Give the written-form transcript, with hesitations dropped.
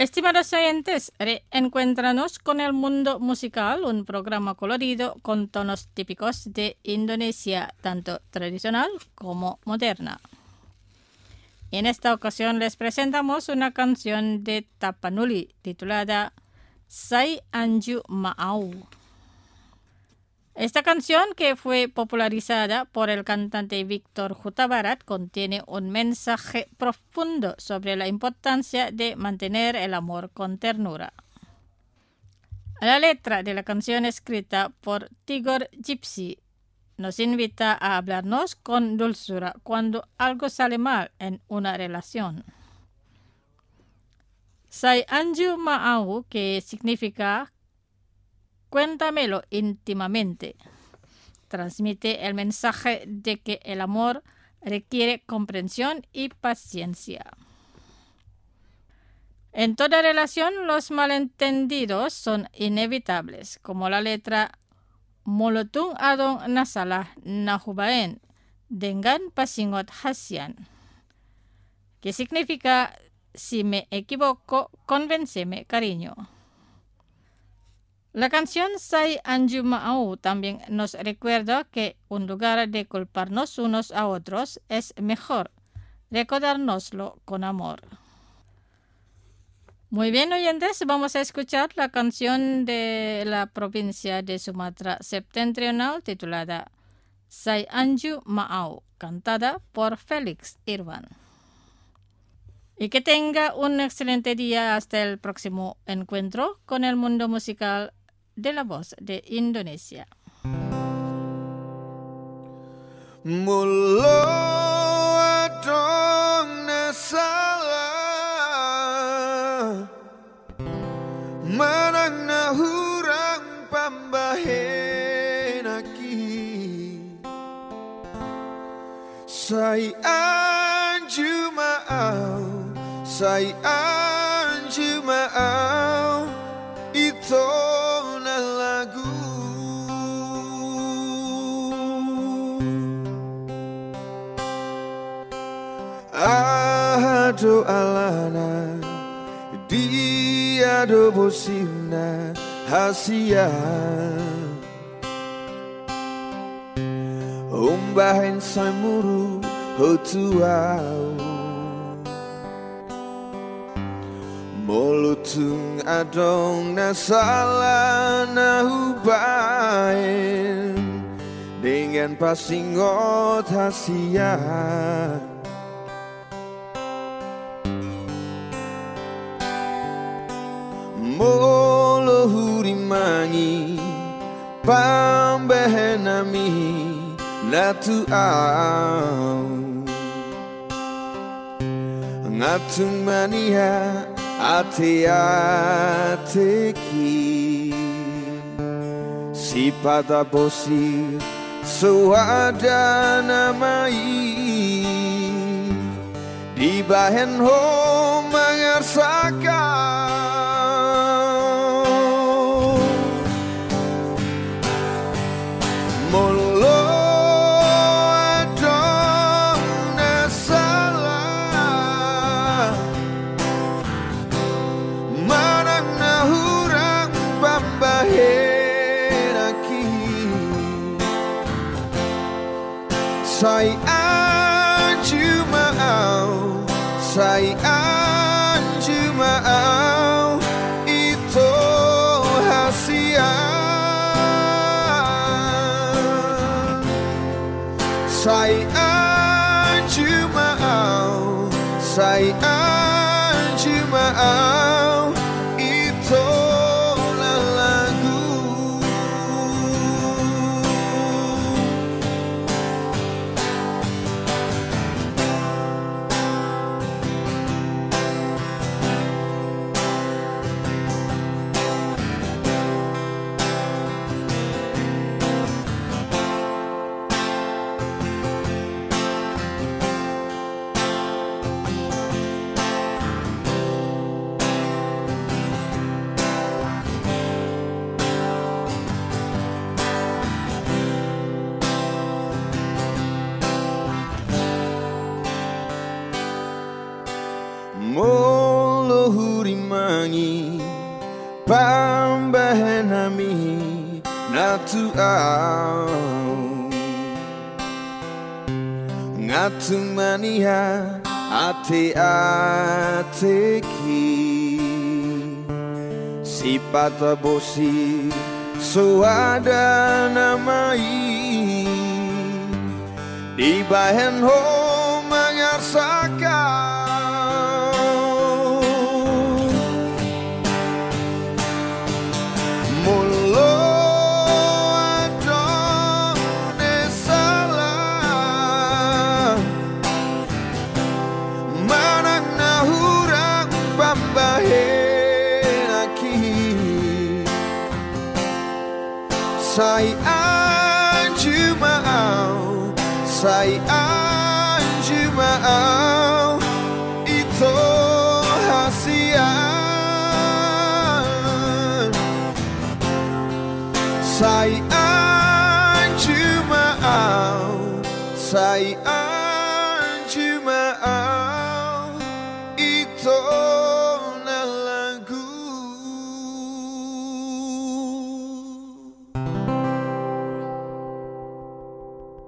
Estimados oyentes, reencuéntranos con el mundo musical, un programa colorido con tonos típicos de Indonesia, tanto tradicional como moderna. En esta ocasión les presentamos una canción de Tapanuli titulada Sai Anju Ma'au. Esta canción, que fue popularizada por el cantante Víctor Huta Barat, contiene un mensaje profundo sobre la importancia de mantener el amor con ternura. La letra de la canción, escrita por Tigor Gypsy, nos invita a hablarnos con dulzura cuando algo sale mal en una relación. Sai Anju Ma'au, que significa cuéntamelo íntimamente, transmite el mensaje de que el amor requiere comprensión y paciencia. En toda relación, los malentendidos son inevitables, como la letra Molotung adong nasalah nahubaen dengan pasingot hasian, que significa si me equivoco, convénceme, cariño. La canción Sai Anju Ma'au también nos recuerda que en lugar de culparnos unos a otros, es mejor recordárnoslo con amor. Muy bien, oyentes, vamos a escuchar la canción de la provincia de Sumatra Septentrional titulada Sai Anju Ma'au, cantada por Felix Irwan. Y que tenga un excelente día hasta el próximo encuentro con el mundo musical de la voz de Indonesia. Mulo adong nasalah manang nahurang pambahen aki Sai Anju Ma'au, Sai Anju Ma'au, ito na lagu. Ado alana, dia do bosina hasia. Umbahin samuru hotuau. Molutung adong nasalah nahubain dengan pasingot hasia. Molo hurimangi pambehenami natuau ngatung mania ate-ateki si pada bosi suada namai di bahen ho mengersakan molo adong nasalah manang nahurang pambahen aki Sai Anju Ma'au, Sai Anju Ma'au, ito hasia. Sai Anju Ma'au, Sai Anju Ma'au, ito na lagu. mangi Pambahenami Natu au Ngatu mania ate ateki Sipata bosi suada namai Di bahen ho mengarsakan Mulo adone salah Manang nahurang pambahen aki Sai anju mau Sai anju mau Ito hasian Sai anju mau Sai